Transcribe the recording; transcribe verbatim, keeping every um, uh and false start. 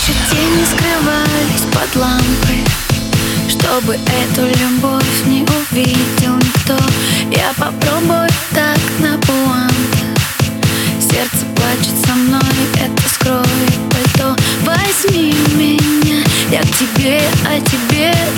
Наши тени скрывались под лампой, чтобы эту любовь не увидел никто. Я попробую так на пуантах. Сердце плачет со мной, это скроет пальто. Возьми меня, я к тебе, а тебе